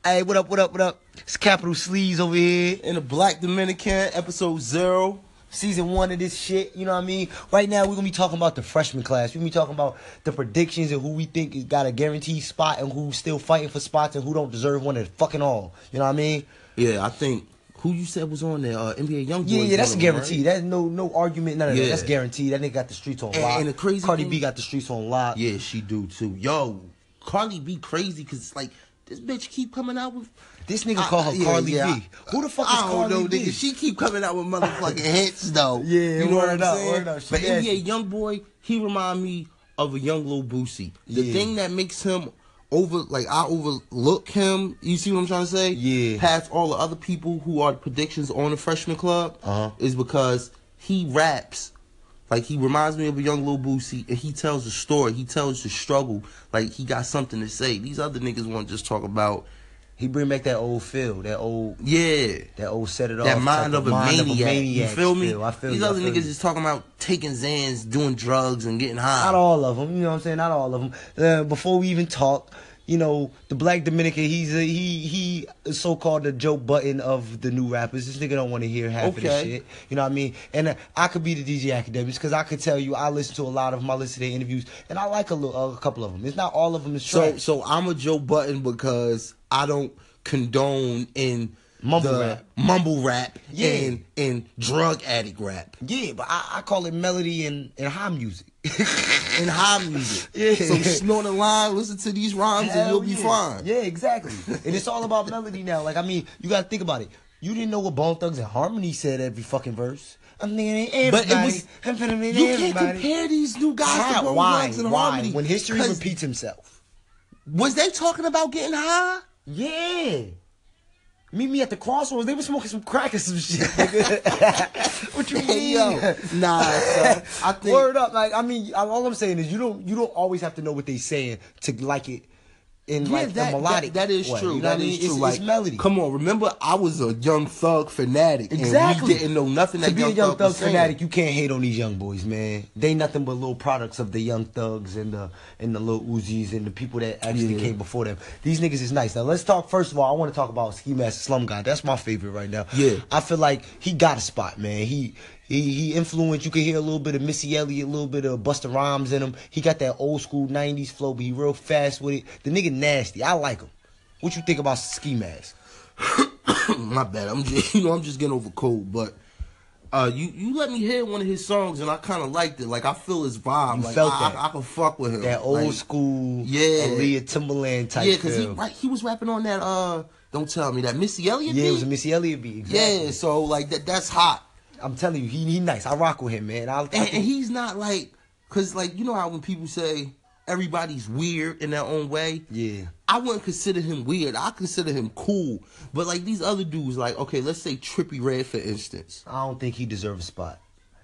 Hey, what up, what up, what up? It's Capital Sleaze over here. In the Black Dominican, episode 0. Season 1 of this shit, you know what I mean? Right now, we're going to be talking about the freshman class. We're going to be talking about the predictions and who we think has got a guaranteed spot and who's still fighting for spots and who don't deserve one at fucking all. You know what I mean? Yeah, I think, who you said was on there? NBA Youngboy. Yeah, that's guaranteed. Right? That's no argument, none of that. That's guaranteed. That nigga got the streets on lock. And the crazy Cardi thing, B got the streets on lock. Yeah, she do too. Yo, Cardi B crazy because it's like, this bitch keep coming out with... This nigga call her Carly B. Who the fuck is Carly B? Nigga. She keep coming out with motherfucking hits, though. Yeah, you know word what I'm saying? Up. But NBA Youngboy, he remind me of a young Lil Boosie. The thing that makes him I overlook him, you see what I'm trying to say? Yeah. Past all the other people who are predictions on the freshman club, is because he raps. Like, he reminds me of a young Lil Boosie, and he tells a story. He tells the struggle. Like, he got something to say. These other niggas want to just talk about... He bring back that old feel, that old set it off. That mind of a maniac. You feel me? I feel These other niggas is talking about taking Xans, doing drugs, and getting high. Not all of them, you know what I'm saying? Not all of them. Before we even talk, you know, the Black Dominican, he is so-called the Joe Budden of the new rappers. This nigga don't want to hear half of this shit. You know what I mean? And I could be the DJ Academics because I could tell you I listen to a lot of them. I listen to their interviews, and I like a couple of them. It's not all of them is trash. So I'm a Joe Budden because I don't condone in mumble rap and drug addict rap. Yeah, but I call it melody and high music. And high music. Yeah. So snort a line, listen to these rhymes, and you'll be fine. Yeah, exactly. And it's all about melody now. Like, I mean, you gotta think about it. You didn't know what Bone Thugs and Harmony said every fucking verse. I mean, everybody. But you can't compare these new guys to Bone Thugs and Harmony. When history repeats himself. Was they talking about getting high? Yeah. Meet me at the crossroads. They were smoking some crack or some shit, nigga. What you mean? Yo, nah, son. I think... Word up. Like, I mean, all I'm saying is you don't always have to know what they saying to like it in the melodic. That is way. true. You know That is true. It's melody. Come on, remember I was a Young Thug fanatic. Exactly. And we didn't know nothing that to be a Young Thug fanatic, fanatic, you can't hate on these young boys, man. They nothing but little products of the Young Thugs and the Lil Uzis and the people that actually came before them. These niggas is nice. Now let's talk. First of all, I want to talk about Ski Mask Slum God. That's my favorite right now. Yeah. I feel like he got a spot, man. He influenced. You can hear a little bit of Missy Elliott, a little bit of Busta Rhymes in him. He got that old school 90s flow, but he real fast with it. The nigga nasty. I like him. What you think about Ski Mask? My bad. I'm just getting over cold, but you let me hear one of his songs and I kind of liked it. Like, I feel his vibe. You like, felt that. I can fuck with him. That old school, Aaliyah Timberland type. Yeah, because he was rapping on that. Don't tell me that Missy Elliott beat. Yeah, it was a Missy Elliott beat. Exactly. Yeah, so like that's hot. I'm telling you, he nice. I rock with him, man. And he's not like, cause like, you know how when people say everybody's weird in their own way. Yeah. I wouldn't consider him weird. I consider him cool. But like these other dudes, like, okay, let's say Trippie Redd, for instance. I don't think he deserves a spot.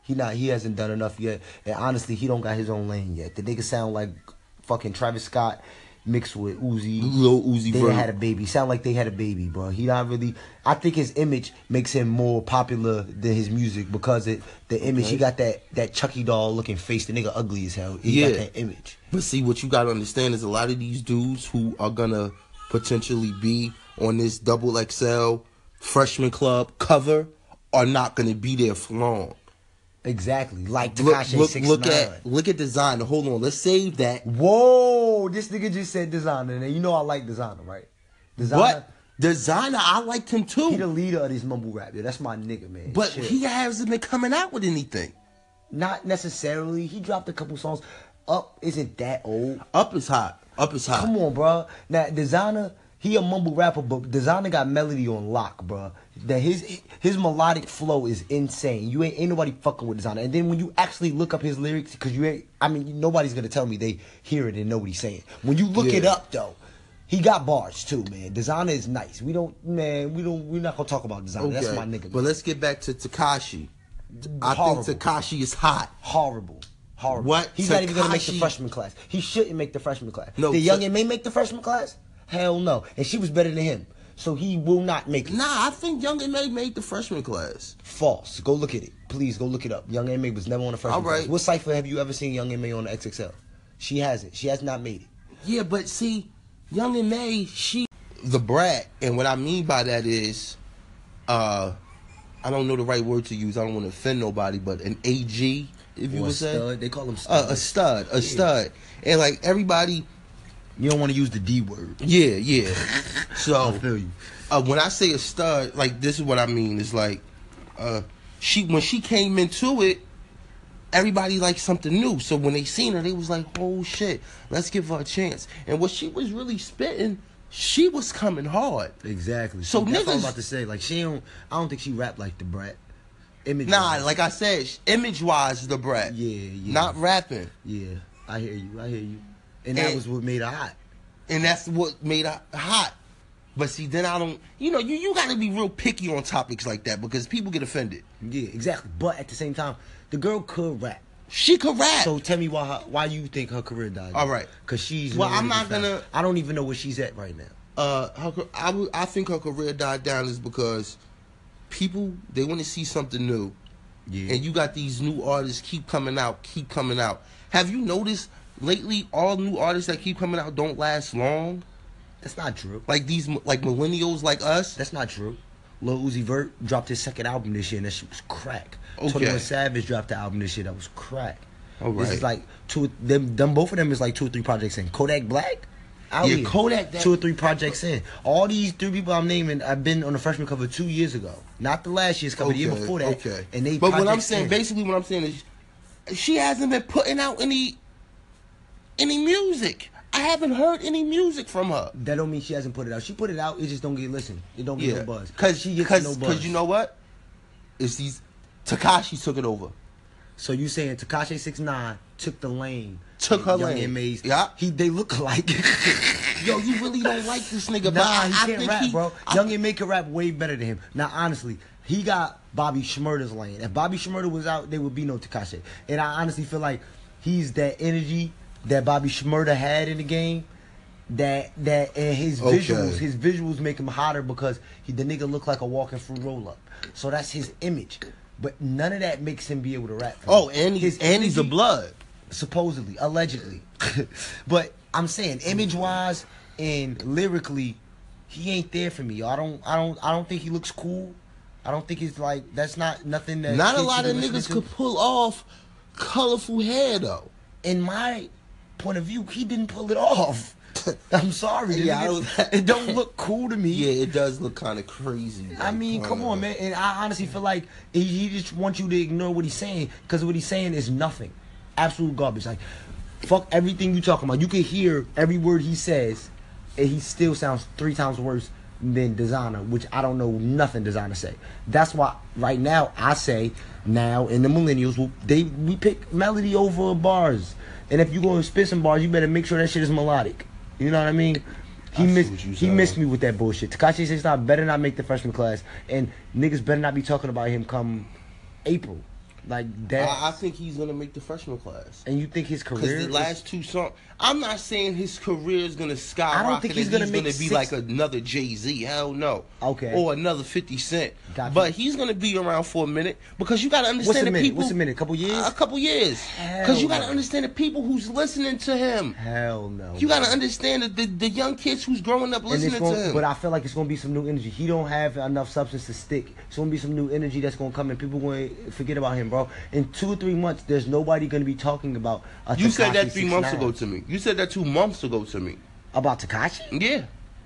He hasn't done enough yet. And honestly, he don't got his own lane yet. The nigga sound like fucking Travis Scott mixed with Uzi. Lil Uzi They had a baby. Sound like they had a baby, bro. He not really. I think his image makes him more popular than his music because the image. He got that Chucky doll looking face. The nigga ugly as hell. He got that image. But see, what you gotta understand is a lot of these dudes who are gonna potentially be on this double XL freshman club cover are not gonna be there for long. Exactly, like Tekashi 6ix9ine. Look at Designer. Hold on, let's save that. Whoa, this nigga just said Designer, and you know I like Designer, right? What? Designer, I liked him too. He the leader of this mumble rap. Yeah, that's my nigga, man. But he hasn't been coming out with anything. Not necessarily. He dropped a couple songs. Up isn't that old. Up is hot. Up is hot. Come on, bro. Now Designer, he a mumble rapper, but Designer got melody on lock, bro. That his melodic flow is insane. You ain't nobody fucking with Designer. And then when you actually look up his lyrics, because nobody's gonna tell me they hear it and know what he's saying. When you look it up though, he got bars too, man. Designer is nice. We're not gonna talk about Designer. Okay. That's my nigga. But let's get back to Tekashi. I think Tekashi is hot. Horrible. What? He's not even gonna make the freshman class. He shouldn't make the freshman class. No, Did Young M.A make the freshman class? Hell no. And she was better than him. So he will not make it. Nah, I think Young M.A made the freshman class. False. Go look at it. Please go look it up. Young M.A was never on the freshman class. What cypher have you ever seen Young M.A on the XXL? She hasn't. She has not made it. Yeah, but see, Young M.A, the brat, and what I mean by that is, I don't know the right word to use. I don't want to offend nobody, but an AG, if you would say, stud. They call them studs. a stud, and like everybody, You don't want to use the D word. yeah. So I feel you. when I say a stud, like this is what I mean. It's like, when she came into it, everybody liked something new. So when they seen her, they was like, "Oh shit, let's give her a chance." And what she was really spitting, she was coming hard. Exactly. So that's what I'm niggas- about to say. Like I don't think she rap like the brat. Image. Nah, like I said, image wise, the brat. Yeah. Not rapping. Yeah, I hear you. And that was what made her hot. And that's what made her hot. But see, then I don't. You got to be real picky on topics like that because people get offended. Yeah, exactly. But at the same time, the girl could rap. She could rap. So tell me why you think her career died? All right. Because she's. Well, nowhere I'm to be not found. gonna- I don't even know where she's at right now. I think her career died down is because people, they want to see something new. Yeah. And you got these new artists keep coming out. Have you noticed lately all new artists that keep coming out don't last long? That's not true. Like these like millennials like us? That's not true. Lil Uzi Vert dropped his second album this year, and that shit was crack. Okay. 21 Savage dropped the album this year, that was crack. All This right. is like both of them is like 2 or 3 projects in. Kodak Black? Out Yeah, here. Kodak, that- 2 or 3 projects in. All these 3 people I'm naming, I've been on the freshman cover 2 years ago. Not the last year's cover, the year before that. Okay. And they But what I'm projects saying, in. basically what I'm saying is she hasn't been putting out any music. I haven't heard any music from her. That don't mean she hasn't put it out. She put it out, it just don't get listened. It don't get no buzz. She gets no buzz. Because you know what? It's these Tekashi took it over. So you saying Tekashi 6ix9ine took the lane. Took her Young lane. M.A.'s. Yeah. They look alike. Yo, you really don't like this nigga, Nah, but I he can't think rap, bro. Young M.A. can rap way better than him. Now, honestly, he got Bobby Shmurda's lane. If Bobby Shmurda was out, there would be no Tekashi. And I honestly feel like he's that energy that Bobby Shmurda had in the game. That and his visuals make him hotter because the nigga look like a walking fruit roll up. So that's his image. But none of that makes him be able to rap. Oh, and he's energy- a blood. Supposedly, allegedly. But I'm saying image wise and lyrically, he ain't there for me. I don't think he looks cool. I don't think he's like that's not nothing that Not a kids lot should of be listening niggas to. could pull off colorful hair though. In my point of view, he didn't pull it off. I'm sorry. the Yeah, nigga- it don't look cool to me. Yeah, it does look kind of crazy. I mean, come on, man. And I honestly feel like he just wants you to ignore what he's saying because what he's saying is nothing. Absolute garbage. Like, fuck everything you talking about. You can hear every word he says, and he still sounds 3 times worse than Designer, which I don't know nothing Designer say. That's why right now I say now in the millennials we pick melody over bars, and if you go and spit some bars, you better make sure that shit is melodic. You know what I mean? He missed me with that bullshit. Tekashi 6ix9ine better not make the freshman class, and niggas better not be talking about him come April. Like that. I think he's gonna make the freshman class. And you think his career? Because the last 2 songs, I'm not saying his career is gonna skyrocket. I don't think he's gonna make be 6 like another Jay-Z. Hell no. Okay. Or another 50 Cent. Gotcha. But he's gonna be around for a minute because you gotta understand the people. What's a minute? A couple years? A couple years. Hell Because you gotta no. understand the people who's listening to him. Hell no. You gotta understand the young kids who's growing up And listening to him. But I feel like it's gonna be some new energy. He don't have enough substance to stick. It's gonna be some new energy that's gonna come, and people gonna forget about him, bro. In 2 or 3 months, there's nobody gonna be talking about. You said that Tekashi 3 months 6ix9ine. ago to me. You said that 2 months ago to me. About Tekashi? Yeah.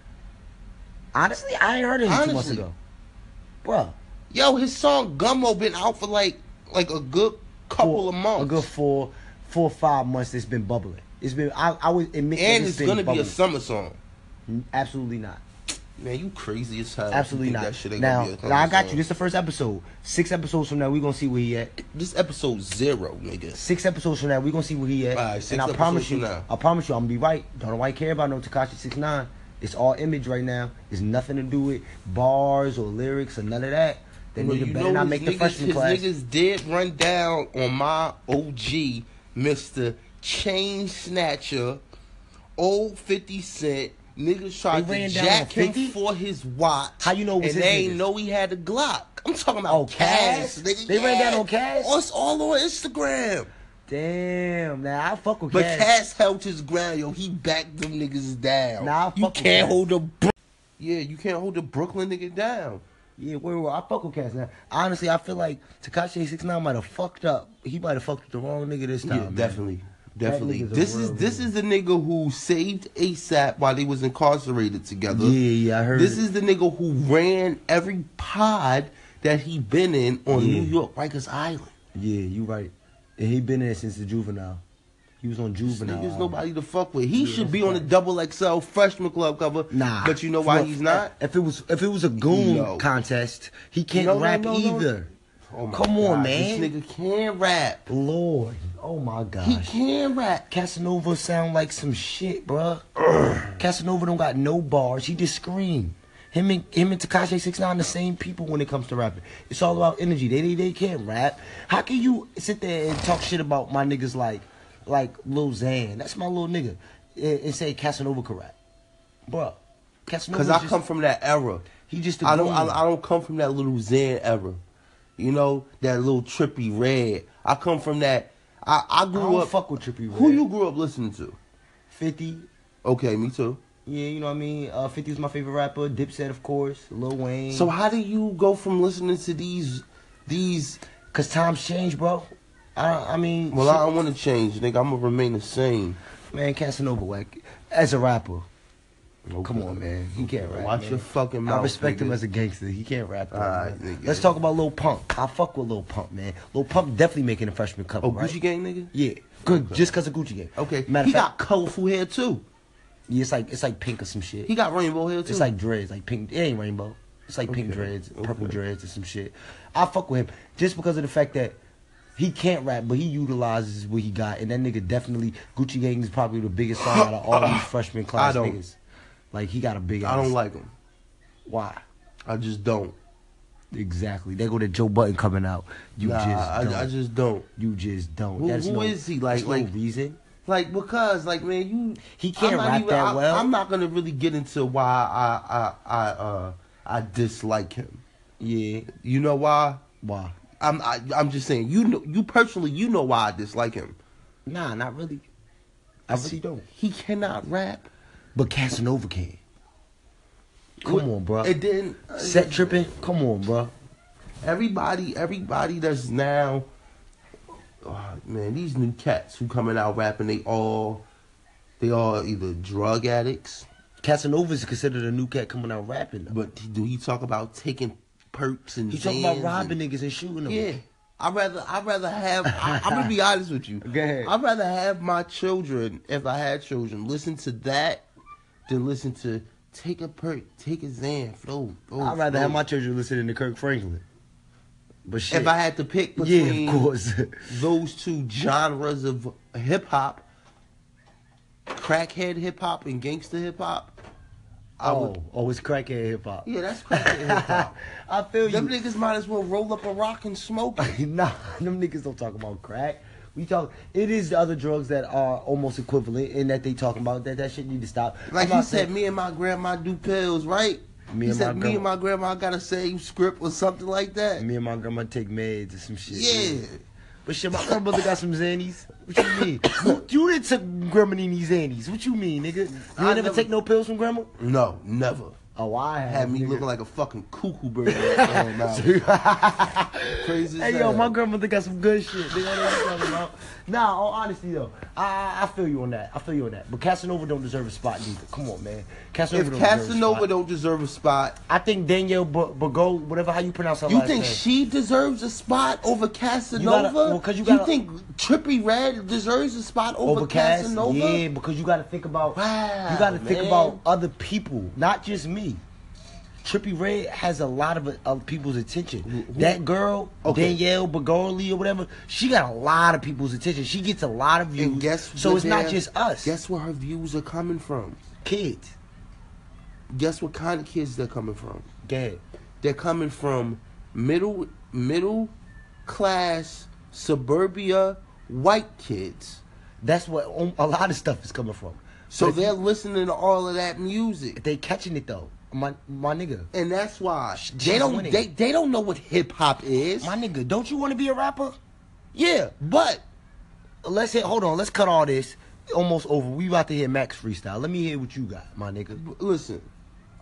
Honestly, I ain't heard of him 2 months Honestly. ago, bro. Yo, his song Gummo been out for like a good couple of months. A good 4 or 5 months. It's been bubbling. It's been. I would admit. And that it's been gonna be bubbling. a summer song. Absolutely not. Man, you crazy as hell. Absolutely You think not. That shit ain't Now, gonna be a now I summer got song. you. This is the first episode. 6 episodes from now, we gonna see where he at. This episode 0, nigga. 6 episodes from now, we gonna see where he at. Alright, 6 and I episodes promise you, from now. I'm gonna be right. Don't nobody care about no Tekashi 6ix9ine. It's all image right now. It's nothing to do with bars or lyrics or none of that. That Bro, nigga you better know not his make the niggas- freshman his class. niggas did run down on my OG, Mr. Chain Snatcher, old 50 Cent. Niggas tried They ran to down jack on him 50? for his watch. How you know it was and his they ain't niggas? know he had a Glock. I'm talking about Oh, Cass? nigga. They ran down on Cass? Oh, it's all on Instagram. Damn, now I fuck with But Cass. Cass held his ground, yo. He backed them niggas down. Nah, I you fuck with can't Cass. hold a Yeah, you can't hold the Brooklyn nigga down. Yeah, where I fuck with cats now. Honestly, I feel like Tekashi 6ix9ine might have fucked up. He might have fucked with the wrong nigga this time. Yeah, man. definitely. Definitely. That nigga's a This real is the nigga who saved ASAP while they was incarcerated together. Yeah, I heard. This is the nigga who ran every pod that he been in on New York Rikers Island. Yeah, you right. And he been there since the Juvenile. He was on This Juvenile. nigga's nobody to fuck with. He should be on the Double XL Freshman Club cover. Nah. But you know why he's not? If it was a goon contest, he can't rap either. Oh my Come on, God, man. This nigga can rap. Lord. Oh my gosh. He can rap. Casanova sound like some shit, bruh. Casanova don't got no bars. He just scream. Him and Tekashi 6ix9ine the same people when it comes to rapping. It's all about energy. They can't rap. How can you sit there and talk shit about my niggas like Lil Xan? That's my little nigga. And say Casanova could rap, bruh. Casanova. Because I come from that era. He just. I don't come from that little Xan era. You know, that little Trippie Redd. I come from that. I grew up. Fuck with Trippie Redd. Who you grew up listening to? 50. Okay, me too. Yeah, you know what I mean? 50 was my favorite rapper. Dipset, of course. Lil Wayne. So how do you go from listening to these? Cause times change, bro. I mean. Well, I don't want to change, nigga. I'm gonna remain the same. Man, Casanova, like, as a rapper. Okay. Come on, man. He can't rap. Watch man. your fucking mouth. I respect nigga. him as a gangster. He can't rap. Though, Alright, man. nigga. Let's talk about Lil Pump. I fuck with Lil Pump, man. Lil Pump definitely making a freshman cover. Oh, right? Gucci Gang, nigga. Yeah, good. Just cause of Gucci Gang. Okay. Matter He of fact, got colorful hair too. yeah, it's like pink or some shit. He got rainbow hair too. It's like dreads, like pink. It ain't rainbow. It's like pink dreads, purple dreads, or some shit. I fuck with him just because of the fact that he can't rap, but he utilizes what he got, and that nigga definitely. Gucci Gang is probably the biggest song out of all these freshman class niggas. Like he got a big. I don't like him. Why? I just don't. Exactly. They go to Joe Budden coming out. I just don't. You just don't. Who That's is he? Like no reason. Like because like man, he can't rap that well. I'm not gonna really get into why I dislike him. Yeah. You know why? Why? I'm just saying. You personally, you know why I dislike him. Nah, not really. I really don't. He cannot rap. But Casanova can. Come on, bro. It didn't. Set tripping. Come on, bro. Everybody that's now, man, these new cats who coming out rapping, they all either drug addicts. Casanova is considered a new cat coming out rapping. Though. But do he talk about taking perks and? He talk about robbing niggas and shooting them. Yeah. I'd rather have. I'm gonna be honest with you. Go ahead. I'd rather have my children, if I had children, listen to that than listen to take a perk, take a Xan, flow. I'd rather have my children listening to Kirk Franklin. But shit. If I had to pick between of course. those two genres of hip hop, crackhead hip hop and gangster hip hop, it's crackhead hip hop. Yeah, that's crackhead hip hop. I feel you. Them niggas might as well roll up a rock and smoke it. Nah, them niggas don't talk about crack. We talk. It is the other drugs that are almost equivalent in that they talking about that shit need to stop. Like he said, me and my grandma do pills, right? Me and my grandma got the same script or something like that. Me and my grandma take meds or some shit. Yeah. But shit, my grandmother got some Xannies. What you mean? You didn't take grandma any Xannies. What you mean, nigga? You ain't never take no pills from grandma? No, never. Oh, I had me nigga. looking like a fucking cuckoo bird. Crazy. Hey, yo, my grandmother got some good shit. Nigga, what you talking about? Nah, all honesty though, I feel you on that. But Casanova don't deserve a spot neither. Come on, man. Casanova don't deserve a spot. I think Danielle Bago, whatever how you pronounce her last name. You think she deserves a spot over Casanova? You think Trippie Redd deserves a spot over Casanova? Yeah, because you got to think about. Wow, you got to think about other people, not just me. Trippie Redd has a lot of people's attention. That girl, Danielle Bagoli or whatever, she got a lot of people's attention. She gets a lot of views. So it's not just us. Guess where her views are coming from? Kids. Guess what kind of kids they're coming from? Go ahead. They're coming from middle class suburbia white kids. That's what a lot of stuff is coming from. So they're listening to all of that music. They catching it though. My nigga. And that's why they don't know what hip hop is. My nigga, don't you want to be a rapper? Yeah, but hold on, let's cut all this. Almost over. We about to hear Max freestyle. Let me hear what you got, my nigga. Listen,